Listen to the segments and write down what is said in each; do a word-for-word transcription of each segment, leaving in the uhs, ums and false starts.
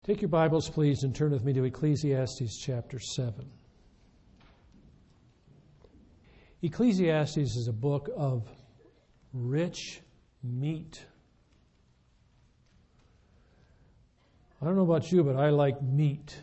Take your Bibles, please, and turn with me to Ecclesiastes chapter seven. Ecclesiastes is a book of rich meat. I don't know about you, but I like meat.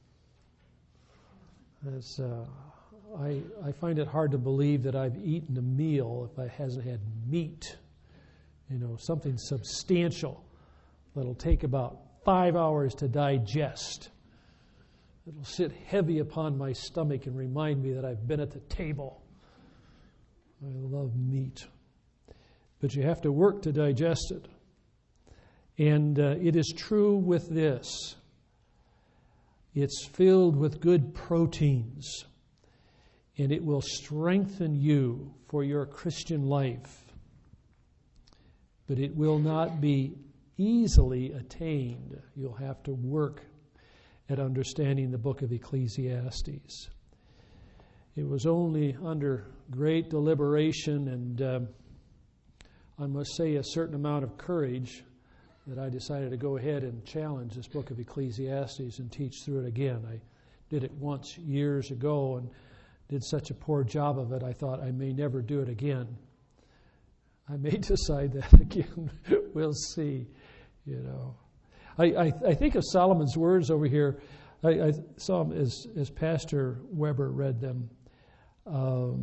It's, uh, I, I find it hard to believe that I've eaten a meal if I hasn't had meat. You know, something substantial that'll take about five hours to digest. It'll sit heavy upon my stomach and remind me that I've been at the table. I love meat. But you have to work to digest it. And uh, it is true with this. It's filled with good proteins. And it will strengthen you for your Christian life. But it will not be easily attained. You'll have to work at understanding the book of Ecclesiastes. It was only under great deliberation and uh, I must say a certain amount of courage that I decided to go ahead and challenge this book of Ecclesiastes and teach through it again. I did it once years ago and did such a poor job of it, I thought I may never do it again. I may decide that again. We'll see. You know, I, I, I think of Solomon's words over here. I, I saw them as, as Pastor Weber read them. Um,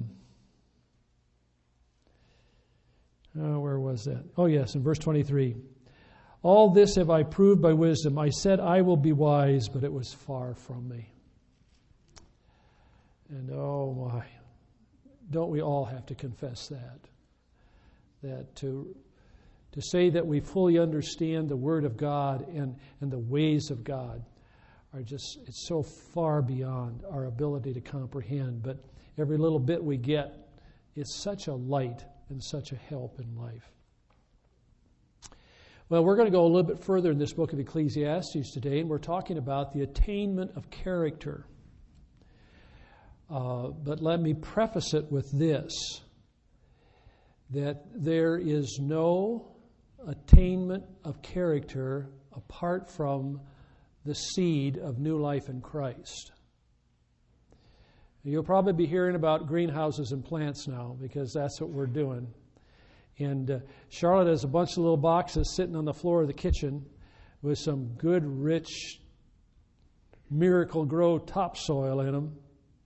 oh, where was that? Oh, yes, in verse twenty-three. All this have I proved by wisdom. I said I will be wise, but it was far from me. And oh my, don't we all have to confess that? That to... To say that we fully understand the Word of God and, and the ways of God are just, it's so far beyond our ability to comprehend. But every little bit we get is such a light and such a help in life. Well, we're going to go a little bit further in this book of Ecclesiastes today, and we're talking about the attainment of character. Uh, but let me preface it with this, that there is no attainment of character apart from the seed of new life in Christ. You'll probably be hearing about greenhouses and plants now because that's what we're doing. And uh, Charlotte has a bunch of little boxes sitting on the floor of the kitchen with some good, rich, Miracle-Gro topsoil in them.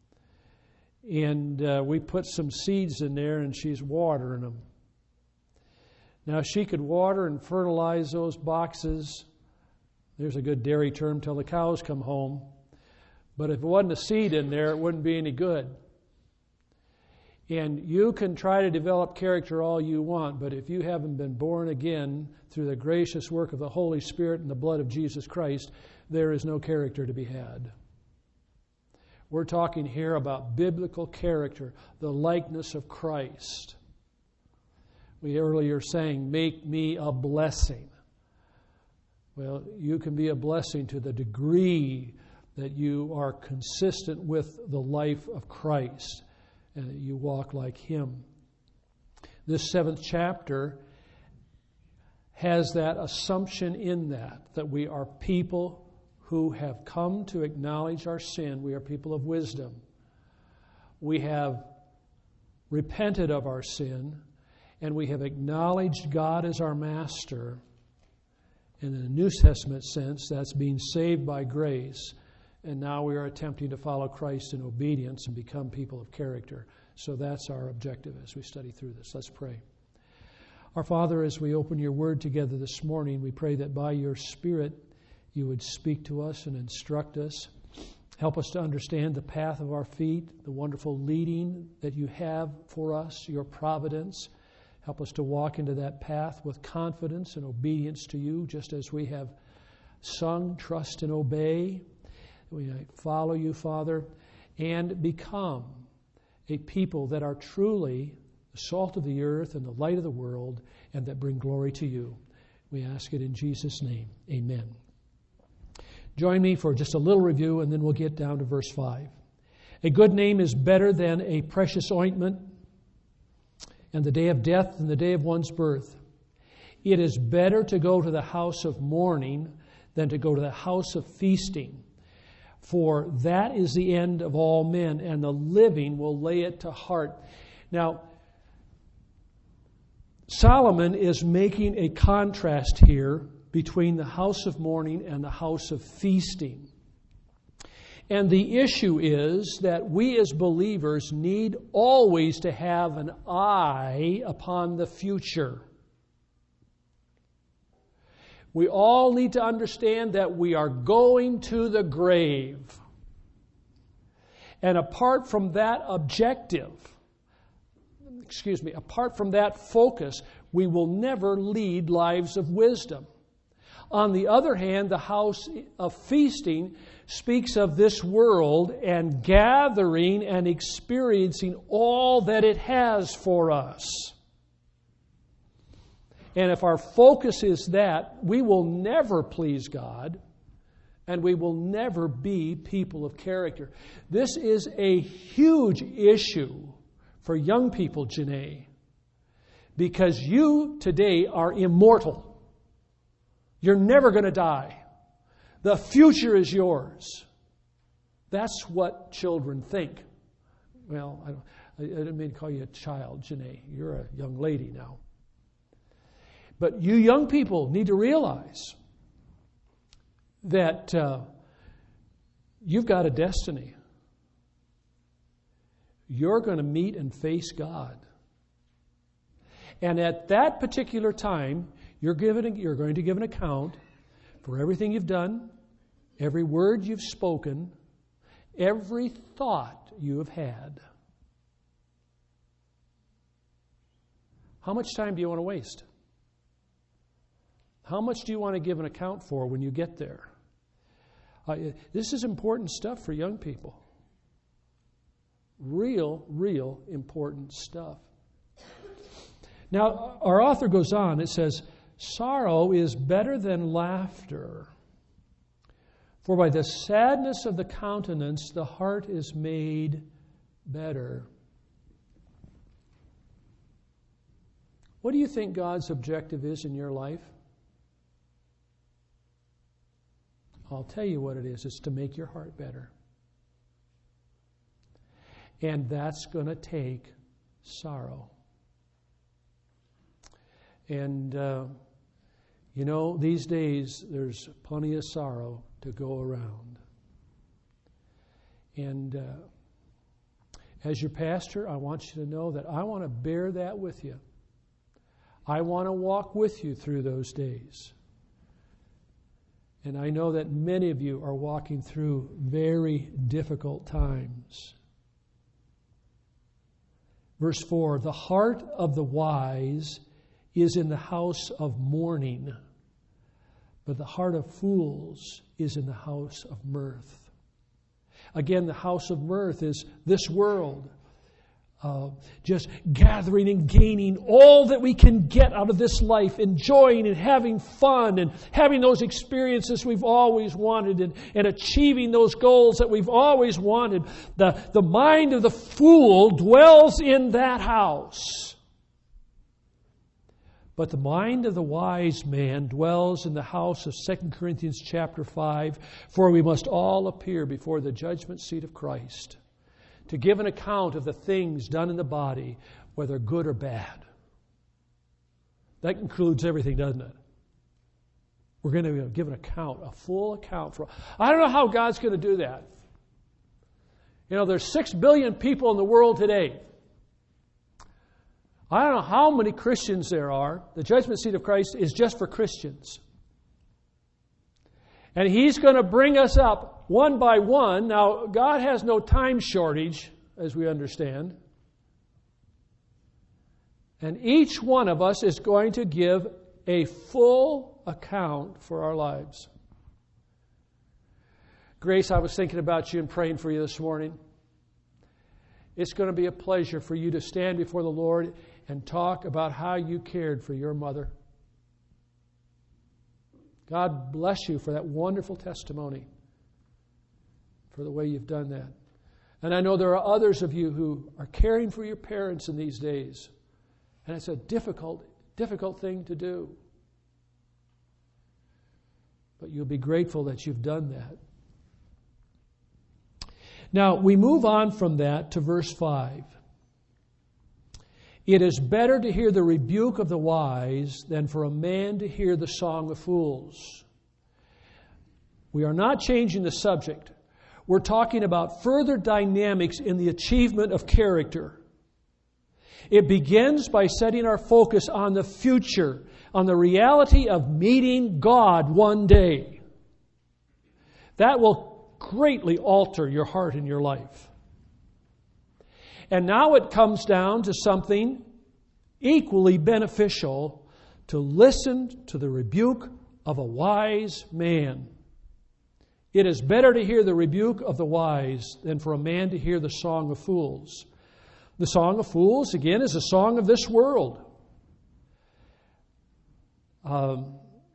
And uh, we put some seeds in there and she's watering them. Now, she could water and fertilize those boxes. There's a good dairy term till the cows come home. But if it wasn't a seed in there, it wouldn't be any good. And you can try to develop character all you want, but if you haven't been born again through the gracious work of the Holy Spirit and the blood of Jesus Christ, there is no character to be had. We're talking here about biblical character, the likeness of Christ. We earlier sang, make me a blessing. Well, you can be a blessing to the degree that you are consistent with the life of Christ and that you walk like Him. This seventh chapter has that assumption in that, that we are people who have come to acknowledge our sin. We are people of wisdom. We have repented of our sin. And we have acknowledged God as our master. And in the New Testament sense, that's being saved by grace. And now we are attempting to follow Christ in obedience and become people of character. So that's our objective as we study through this. Let's pray. Our Father, as we open your word together this morning, we pray that by your Spirit you would speak to us and instruct us. Help us to understand the path of our feet, the wonderful leading that you have for us, your providence. Help us to walk into that path with confidence and obedience to you, just as we have sung, trust and obey. We follow you, Father, and become a people that are truly the salt of the earth and the light of the world, and that bring glory to you. We ask it in Jesus' name. Amen. Join me for just a little review, and then we'll get down to verse five. A good name is better than a precious ointment, and the day of death than the day of one's birth. It is better to go to the house of mourning than to go to the house of feasting. For that is the end of all men, and the living will lay it to heart. Now, Solomon is making a contrast here between the house of mourning and the house of feasting. And the issue is that we as believers need always to have an eye upon the future. We all need to understand that we are going to the grave. And apart from that objective, excuse me, apart from that focus, we will never lead lives of wisdom. On the other hand, the house of feasting speaks of this world and gathering and experiencing all that it has for us. And if our focus is that, we will never please God, and we will never be people of character. This is a huge issue for young people, Janae, because you today are immortal. You're never going to die. The future is yours. That's what children think. Well, I, don't, I didn't mean to call you a child, Janae. You're a young lady now. But you young people need to realize that uh, you've got a destiny. You're going to meet and face God. And at that particular time, you're, given, you're going to give an account for everything you've done, every word you've spoken, every thought you have had. How much time do you want to waste? How much do you want to give an account for when you get there? Uh, this is important stuff for young people. Real, real important stuff. Now, our author goes on. It says, sorrow is better than laughter, for by the sadness of the countenance the heart is made better. What do you think God's objective is in your life? I'll tell you what it is. It's to make your heart better. And that's going to take sorrow. And, uh, you know, these days there's plenty of sorrow to go around. And uh, as your pastor, I want you to know that I want to bear that with you. I want to walk with you through those days. And I know that many of you are walking through very difficult times. Verse four, the heart of the wise is in the house of mourning, but the heart of fools is in the house of mirth. Again, the house of mirth is this world. Uh, just gathering and gaining all that we can get out of this life, enjoying and having fun and having those experiences we've always wanted and, and achieving those goals that we've always wanted. The, the mind of the fool dwells in that house. But the mind of the wise man dwells in the house of Second Corinthians chapter five, for we must all appear before the judgment seat of Christ, to give an account of the things done in the body, whether good or bad. That includes everything, doesn't it? We're going to give an account, a full account for. I don't know how God's going to do that. You know, there's six billion people in the world today. I don't know how many Christians there are. The judgment seat of Christ is just for Christians. And He's going to bring us up one by one. Now, God has no time shortage, as we understand. And each one of us is going to give a full account for our lives. Grace, I was thinking about you and praying for you this morning. It's going to be a pleasure for you to stand before the Lord and talk about how you cared for your mother. God bless you for that wonderful testimony, for the way you've done that. And I know there are others of you who are caring for your parents in these days. And it's a difficult, difficult thing to do. But you'll be grateful that you've done that. Now, we move on from that to verse five. It is better to hear the rebuke of the wise than for a man to hear the song of fools. We are not changing the subject. We're talking about further dynamics in the achievement of character. It begins by setting our focus on the future, on the reality of meeting God one day. That will greatly alter your heart and your life. And now it comes down to something equally beneficial: to listen to the rebuke of a wise man. It is better to hear the rebuke of the wise than for a man to hear the song of fools. The song of fools, again, is a song of this world. Um,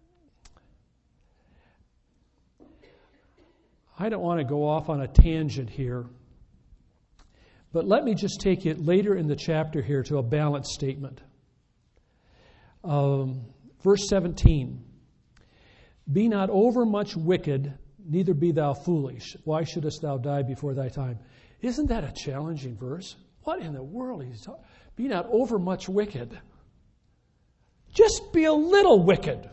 I don't want to go off on a tangent here, but let me just take it later in the chapter here to a balanced statement. Um, verse seventeen. Be not overmuch wicked, neither be thou foolish. Why shouldest thou die before thy time? Isn't that a challenging verse? What in the world is he talking? Be not overmuch wicked. Just be a little wicked.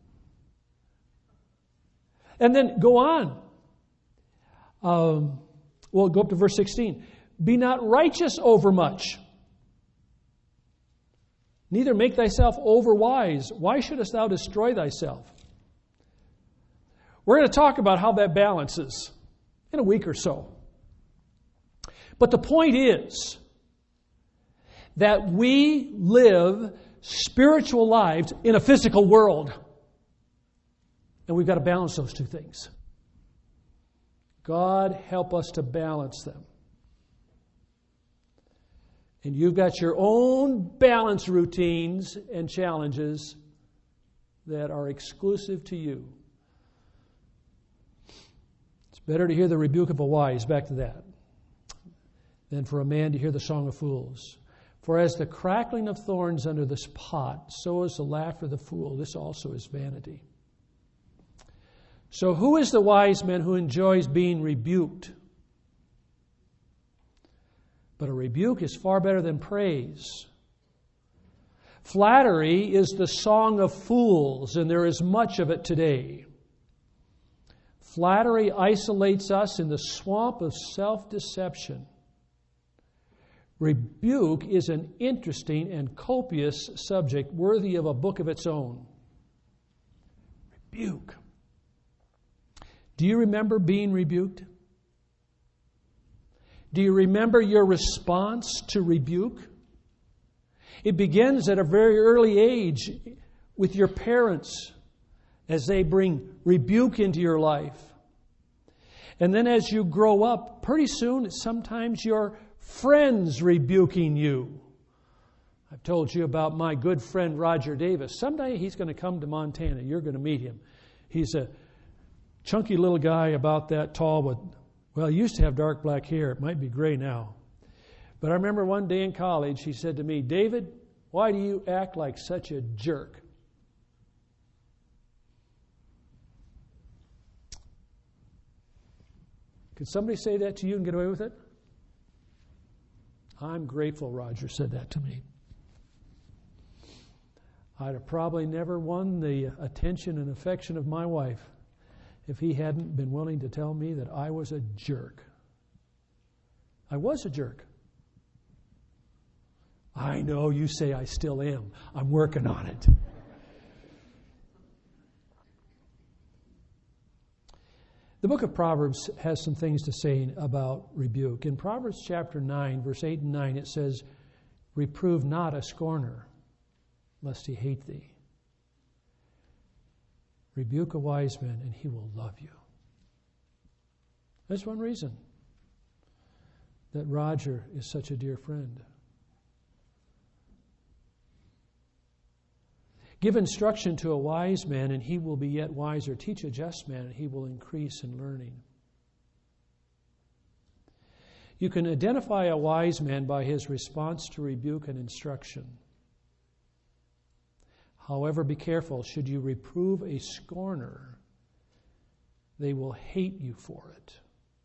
And then go on. Um, well, go up to verse sixteen. Be not righteous overmuch, neither make thyself overwise. Why shouldest thou destroy thyself? We're going to talk about how that balances in a week or so. But the point is that we live spiritual lives in a physical world. And we've got to balance those two things. God help us to balance them. And you've got your own balance routines and challenges that are exclusive to you. It's better to hear the rebuke of a wise, back to that, than for a man to hear the song of fools. For as the crackling of thorns under this pot, so is the laughter of the fool. This also is vanity. So who is the wise man who enjoys being rebuked? But a rebuke is far better than praise. Flattery is the song of fools, and there is much of it today. Flattery isolates us in the swamp of self-deception. Rebuke is an interesting and copious subject worthy of a book of its own. Rebuke. Do you remember being rebuked? Do you remember your response to rebuke? It begins at a very early age with your parents as they bring rebuke into your life. And then as you grow up, pretty soon it's sometimes your friends rebuking you. I've told you about my good friend Roger Davis. Someday he's going to come to Montana. You're going to meet him. He's a chunky little guy about that tall with, well, he used to have dark black hair. It might be gray now. But I remember one day in college, he said to me, David, why do you act like such a jerk? Could somebody say that to you and get away with it? I'm grateful Roger said that to me. I'd have probably never won the attention and affection of my wife if he hadn't been willing to tell me that I was a jerk. I was a jerk. I know you say I still am. I'm working on it. The book of Proverbs has some things to say about rebuke. In Proverbs chapter nine, verse eight and nine, it says, reprove not a scorner, lest he hate thee. Rebuke a wise man, and he will love you. That's one reason that Roger is such a dear friend. Give instruction to a wise man, and he will be yet wiser. Teach a just man, and he will increase in learning. You can identify a wise man by his response to rebuke and instruction. However, be careful. Should you reprove a scorner, they will hate you for it.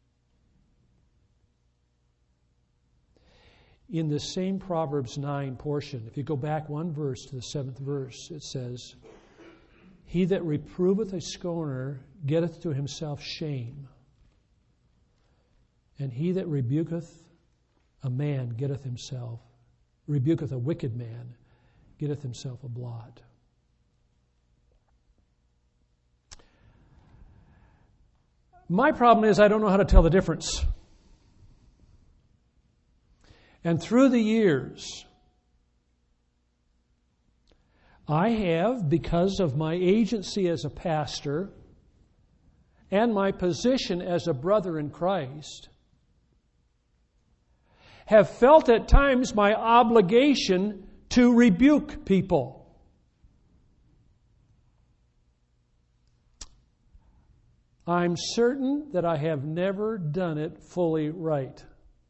In the same Proverbs nine portion, if you go back one verse to the seventh verse, it says, "He that reproveth a scorner getteth to himself shame, and he that rebuketh a man getteth himself, rebuketh a wicked man, getteth himself a blot." My problem is I don't know how to tell the difference. And through the years, I have, because of my agency as a pastor and my position as a brother in Christ, have felt at times my obligation to rebuke people. I'm certain that I have never done it fully right.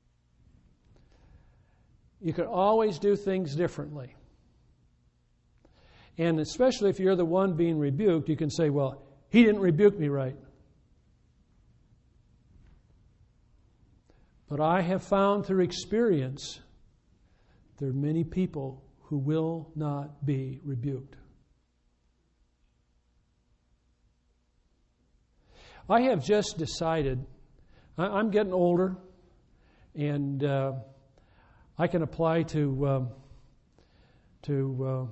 You can always do things differently. And especially if you're the one being rebuked, you can say, well, he didn't rebuke me right. But I have found through experience there are many people who will not be rebuked. I have just decided, I'm getting older, and uh, I can apply to um, to uh,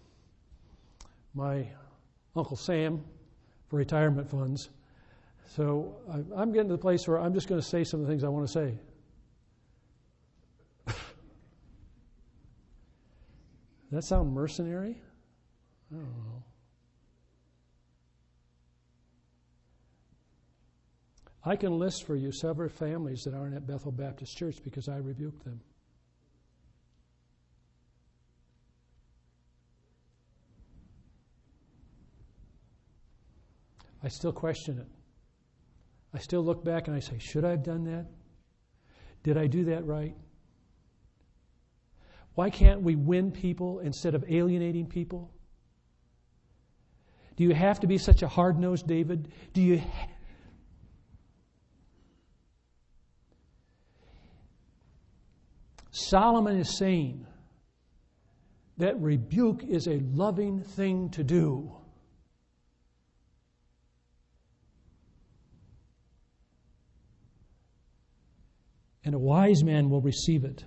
my Uncle Sam for retirement funds. So I, I'm getting to the place where I'm just going to say some of the things I want to say. Does that sound mercenary? I don't know. I can list for you several families that aren't at Bethel Baptist Church because I rebuked them. I still question it. I still look back and I say, should I have done that? Did I do that right? Why can't we win people instead of alienating people? Do you have to be such a hard-nosed David? Do you ha- Solomon is saying that rebuke is a loving thing to do. And a wise man will receive it.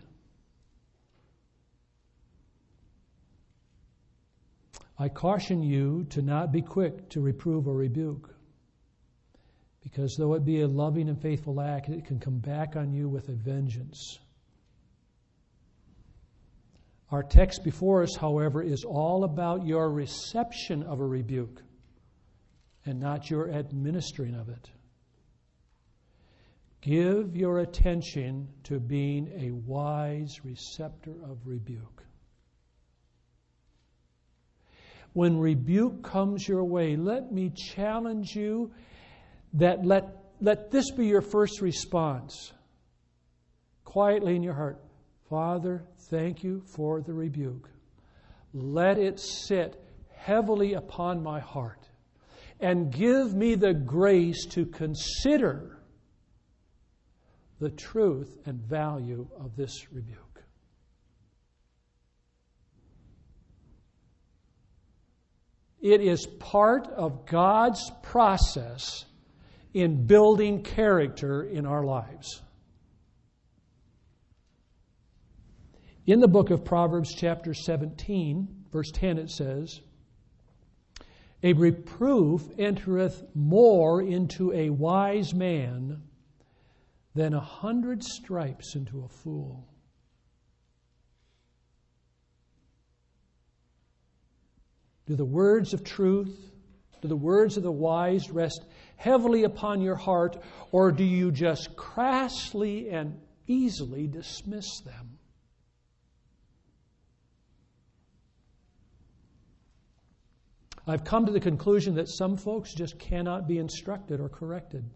I caution you to not be quick to reprove or rebuke, because though it be a loving and faithful act, it can come back on you with a vengeance. Our text before us, however, is all about your reception of a rebuke and not your administering of it. Give your attention to being a wise receptor of rebuke. When rebuke comes your way, let me challenge you that let, let this be your first response. Quietly in your heart, Father, thank you for the rebuke. Let it sit heavily upon my heart and give me the grace to consider the truth and value of this rebuke. It is part of God's process in building character in our lives. In the book of Proverbs chapter seventeen, verse ten, it says, "A reproof entereth more into a wise man than a hundred stripes into a fool." Do the words of truth, do the words of the wise rest heavily upon your heart, or do you just crassly and easily dismiss them? I've come to the conclusion that some folks just cannot be instructed or corrected.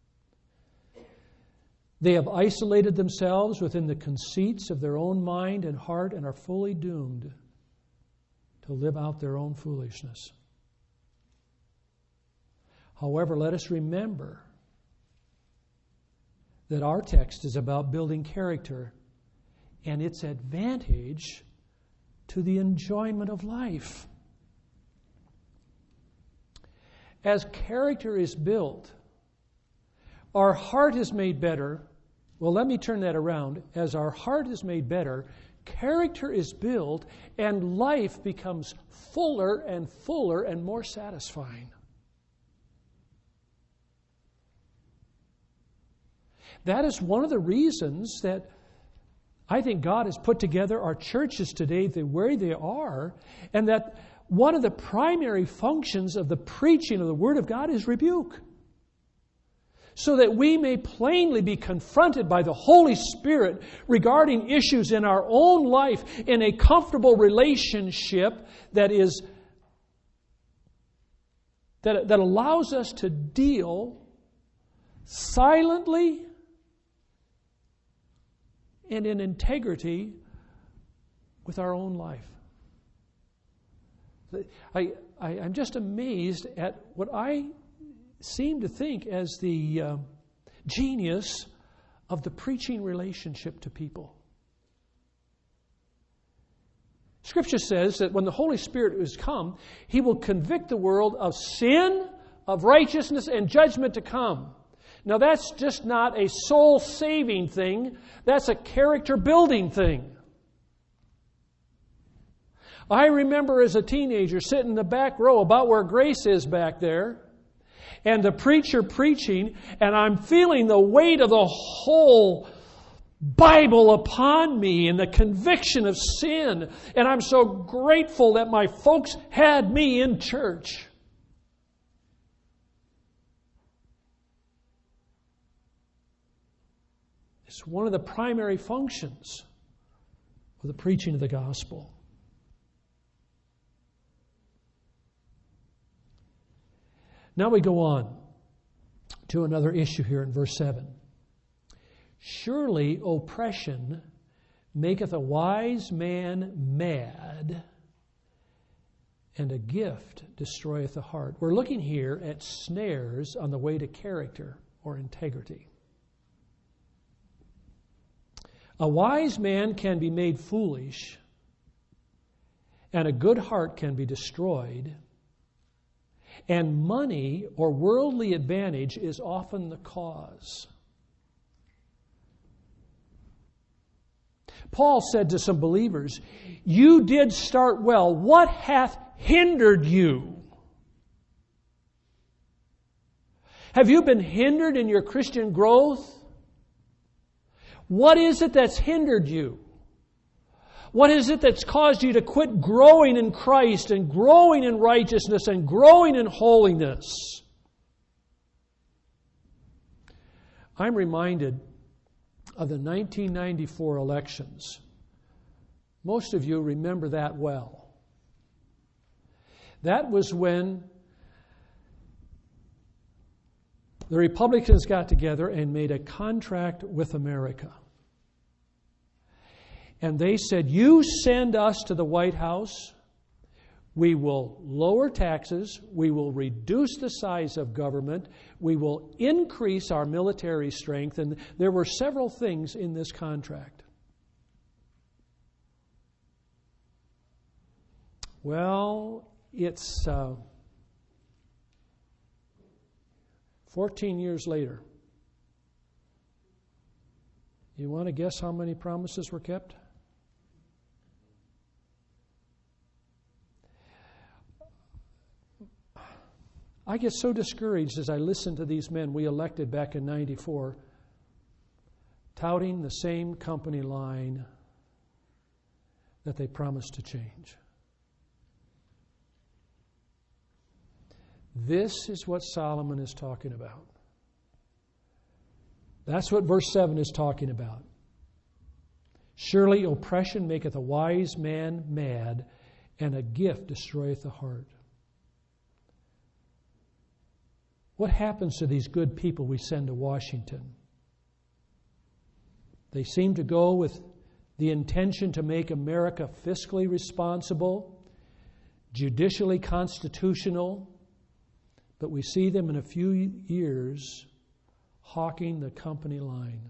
They have isolated themselves within the conceits of their own mind and heart and are fully doomed to live out their own foolishness. However, let us remember that our text is about building character and its advantage to the enjoyment of life. As character is built, our heart is made better. Well, let me turn that around. As our heart is made better, character is built, and life becomes fuller and fuller and more satisfying. That is one of the reasons that I think God has put together our churches today the way they are, and that one of the primary functions of the preaching of the Word of God is rebuke. So that we may plainly be confronted by the Holy Spirit regarding issues in our own life in a comfortable relationship that is that, that allows us to deal silently and in integrity with our own life. I, I, I'm just amazed at what I seem to think as the uh, genius of the preaching relationship to people. Scripture says that when the Holy Spirit is come, He will convict the world of sin, of righteousness, and judgment to come. Now that's just not a soul-saving thing. That's a character-building thing. I remember as a teenager sitting in the back row about where Grace is back there, and the preacher preaching, and I'm feeling the weight of the whole Bible upon me and the conviction of sin. And I'm so grateful that my folks had me in church. It's one of the primary functions of the preaching of the gospel. Now we go on to another issue here in verse seven. Surely oppression maketh a wise man mad, and a gift destroyeth the heart. We're looking here at snares on the way to character or integrity. A wise man can be made foolish, and a good heart can be destroyed. And money or worldly advantage is often the cause. Paul said to some believers, "You did start well. What hath hindered you?" Have you been hindered in your Christian growth? What is it that's hindered you? What is it that's caused you to quit growing in Christ and growing in righteousness and growing in holiness? I'm reminded of the nineteen ninety-four elections. Most of you remember that well. That was when the Republicans got together and made a contract with America. And they said, you send us to the White House, we will lower taxes, we will reduce the size of government, we will increase our military strength. And there were several things in this contract. Well, it's uh, fourteen years later. You want to guess how many promises were kept? I get so discouraged as I listen to these men we elected back in ninety-four touting the same company line that they promised to change. This is what Solomon is talking about. That's what verse seven is talking about. Surely oppression maketh a wise man mad, and a gift destroyeth the heart. What happens to these good people we send to Washington? They seem to go with the intention to make America fiscally responsible, judicially constitutional, but we see them in a few years hawking the company line.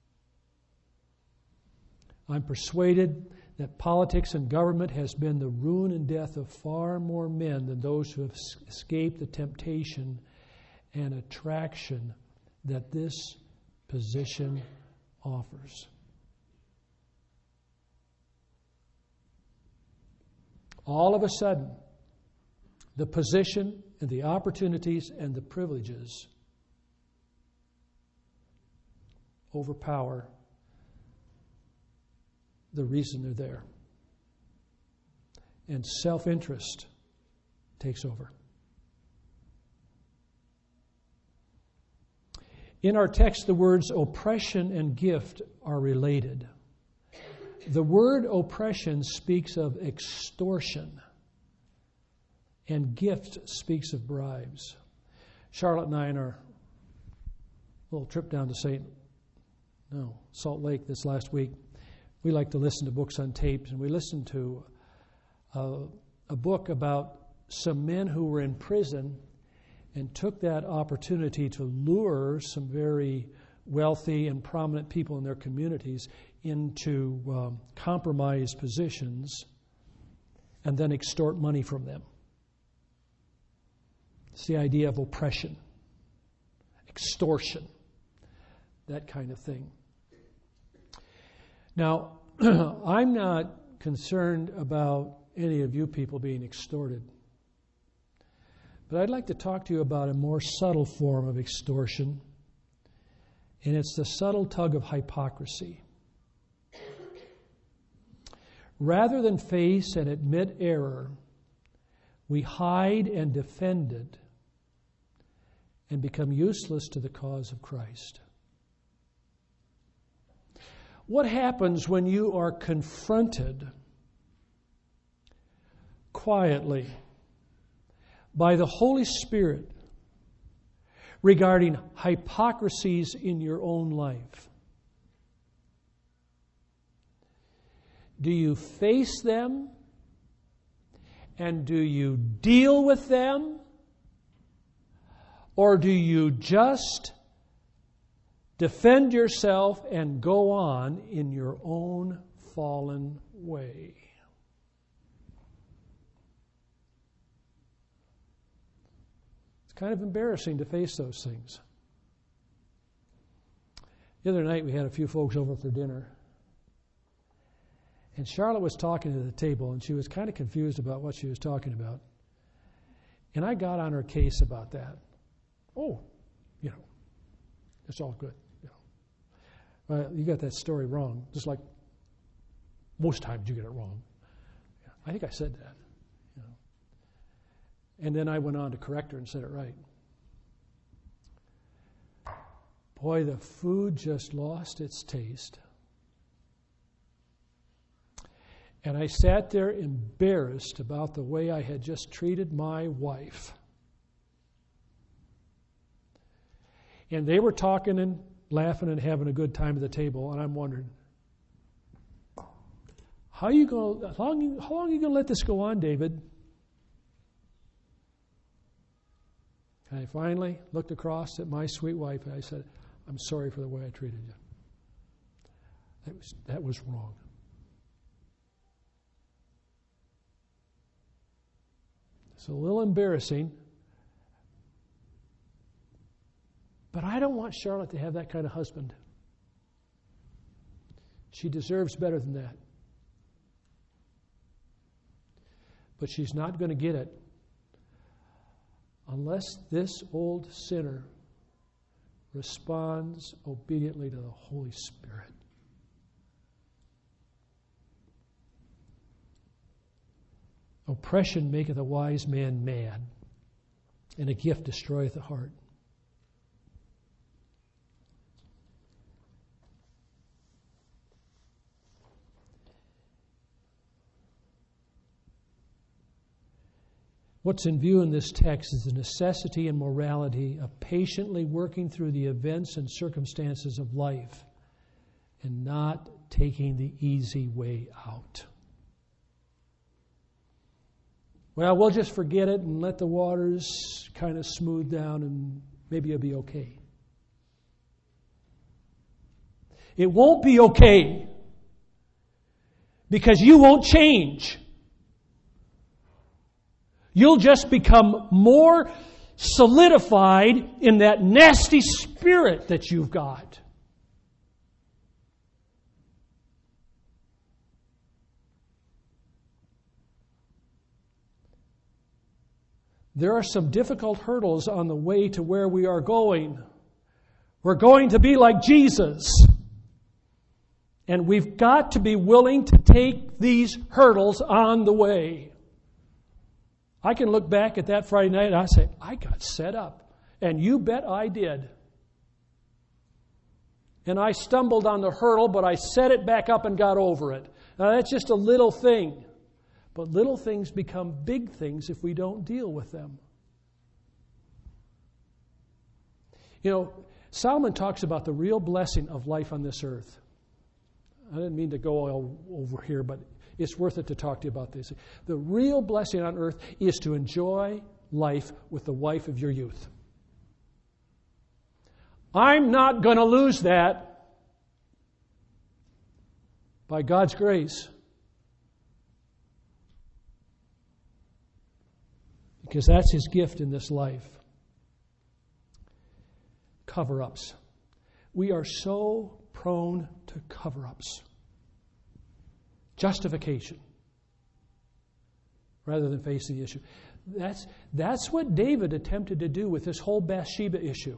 I'm persuaded that politics and government has been the ruin and death of far more men than those who have escaped the temptation and attraction that this position offers. All of a sudden, the position and the opportunities and the privileges overpower the reason they're there. And self-interest takes over. In our text, the words oppression and gift are related. The word oppression speaks of extortion, and gift speaks of bribes. Charlotte and I, on our little trip down to Saint no, Salt Lake this last week, we like to listen to books on tapes, and we listened to a, a book about some men who were in prison and took that opportunity to lure some very wealthy and prominent people in their communities into um, compromised positions and then extort money from them. It's the idea of oppression, extortion, that kind of thing. Now, I'm not concerned about any of you people being extorted. But I'd like to talk to you about a more subtle form of extortion, and it's the subtle tug of hypocrisy. Rather than face and admit error, we hide and defend it and become useless to the cause of Christ. What happens when you are confronted quietly by the Holy Spirit regarding hypocrisies in your own life? Do you face them? And do you deal with them? Or do you just defend yourself and go on in your own fallen way? It's kind of embarrassing to face those things. The other night we had a few folks over for dinner. And Charlotte was talking to the table, and she was kind of confused about what she was talking about. And I got on her case about that. Oh, you know, it's all good. You know, well, you got that story wrong, just like most times you get it wrong. I think I said that. You know, and then I went on to correct her and said it right. Boy, the food just lost its taste. And I sat there embarrassed about the way I had just treated my wife. And they were talking and laughing and having a good time at the table, and I'm wondering, how are you going? How long? How long are you going to let this go on, David? And I finally looked across at my sweet wife and I said, "I'm sorry for the way I treated you. That was that was wrong." It's a little embarrassing, but I don't want Charlotte to have that kind of husband. She deserves better than that. But she's not going to get it unless this old sinner responds obediently to the Holy Spirit. Oppression maketh a wise man mad, and a gift destroyeth the heart. What's in view in this text is the necessity and morality of patiently working through the events and circumstances of life and not taking the easy way out. Well, we'll just forget it and let the waters kind of smooth down and maybe it'll be okay. It won't be okay because you won't change. You'll just become more solidified in that nasty spirit that you've got. There are some difficult hurdles on the way to where we are going. We're going to be like Jesus. And we've got to be willing to take these hurdles on the way. I can look back at that Friday night and I say, I got set up. And you bet I did. And I stumbled on the hurdle, but I set it back up and got over it. Now that's just a little thing. But little things become big things if we don't deal with them. You know, Solomon talks about the real blessing of life on this earth. I didn't mean to go all over here, but it's worth it to talk to you about this. The real blessing on earth is to enjoy life with the wife of your youth. I'm not going to lose that by God's grace. Because that's His gift in this life. Cover-ups. We are so prone to cover-ups. Justification. Rather than facing the issue. That's, that's what David attempted to do with this whole Bathsheba issue.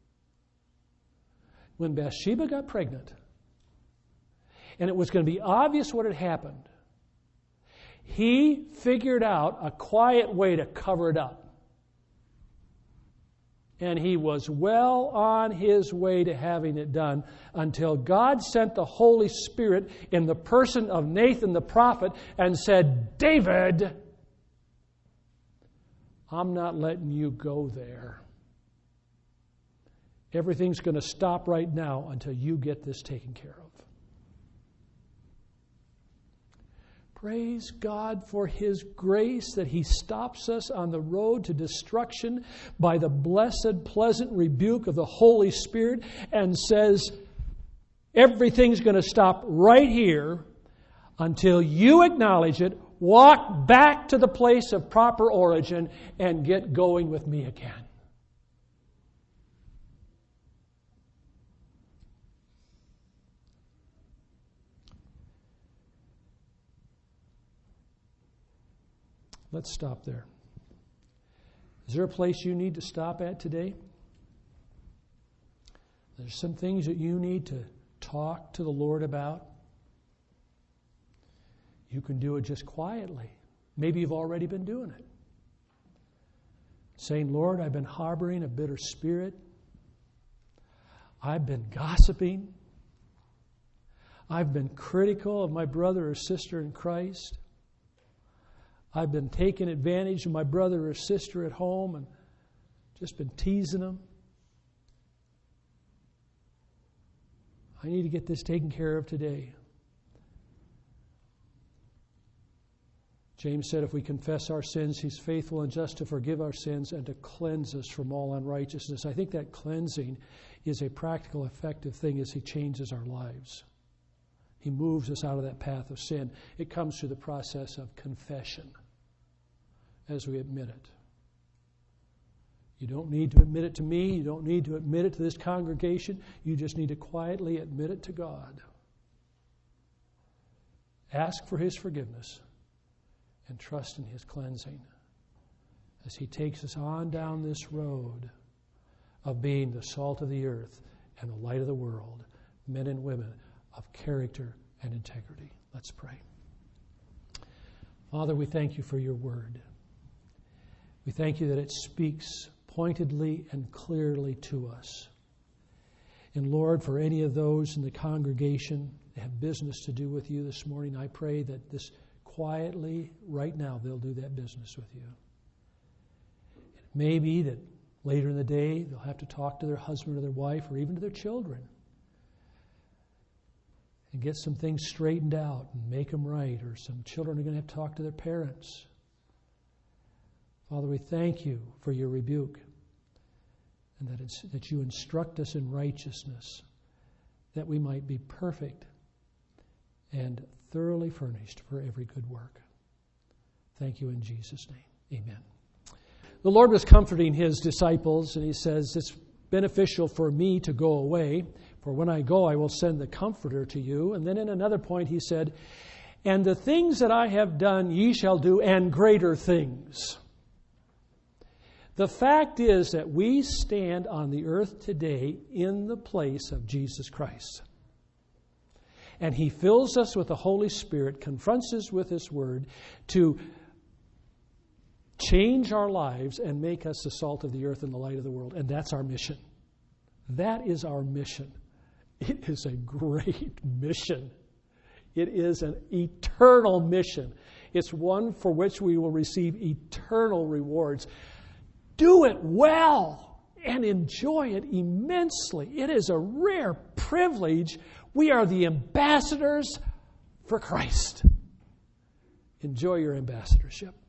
When Bathsheba got pregnant, and it was going to be obvious what had happened, he figured out a quiet way to cover it up. And he was well on his way to having it done until God sent the Holy Spirit in the person of Nathan the prophet and said, David, I'm not letting you go there. Everything's going to stop right now until you get this taken care of. Praise God for His grace that He stops us on the road to destruction by the blessed, pleasant rebuke of the Holy Spirit and says, everything's going to stop right here until you acknowledge it, walk back to the place of proper origin, and get going with me again. Let's stop there. Is there a place you need to stop at today? There's some things that you need to talk to the Lord about. You can do it just quietly. Maybe you've already been doing it. Saying, Lord, I've been harboring a bitter spirit. I've been gossiping. I've been critical of my brother or sister in Christ. I've been taking advantage of my brother or sister at home and just been teasing them. I need to get this taken care of today. James said if we confess our sins, He's faithful and just to forgive our sins and to cleanse us from all unrighteousness. I think that cleansing is a practical, effective thing as He changes our lives. He moves us out of that path of sin. It comes through the process of confession as we admit it. You don't need to admit it to me. You don't need to admit it to this congregation. You just need to quietly admit it to God. Ask for His forgiveness and trust in His cleansing as He takes us on down this road of being the salt of the earth and the light of the world, men and women of character and integrity. Let's pray. Father, we thank You for Your word. We thank You that it speaks pointedly and clearly to us. And Lord, for any of those in the congregation that have business to do with You this morning, I pray that this quietly, right now, they'll do that business with You. It may be that later in the day they'll have to talk to their husband or their wife or even to their children and get some things straightened out and make them right, or some children are going to have to talk to their parents. Father, we thank you for your rebuke, and that, it's, that you instruct us in righteousness, that we might be perfect and thoroughly furnished for every good work. Thank you in Jesus' name. Amen. The Lord was comforting his disciples, and he says, it's beneficial for me to go away, for when I go, I will send the Comforter to you. And then in another point, he said, and the things that I have done ye shall do, and greater things. The fact is that we stand on the earth today in the place of Jesus Christ. And he fills us with the Holy Spirit, confronts us with his word to change our lives and make us the salt of the earth and the light of the world. And that's our mission. That is our mission. It is a great mission. It is an eternal mission. It's one for which we will receive eternal rewards. Do it well and enjoy it immensely. It is a rare privilege. We are the ambassadors for Christ. Enjoy your ambassadorship.